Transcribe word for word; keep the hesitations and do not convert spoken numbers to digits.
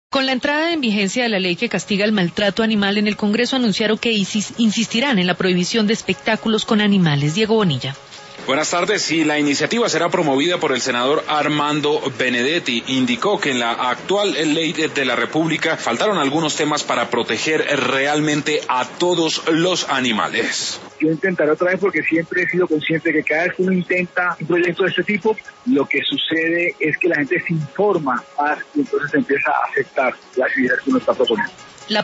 Con la entrada en vigencia de la ley que castiga el maltrato animal, en el Congreso anunciaron que insistirán en la prohibición de espectáculos con animales. Diego Bonilla. Buenas tardes. Sí, la iniciativa será promovida por el senador Armando Benedetti. Indicó que en la actual ley de la República faltaron algunos temas para proteger realmente a todos los animales. Yo intentaré otra vez porque siempre he sido consciente de que cada vez que uno intenta un proyecto de este tipo, lo que sucede es que la gente se informa más y entonces empieza a aceptar las ideas que uno está proponiendo.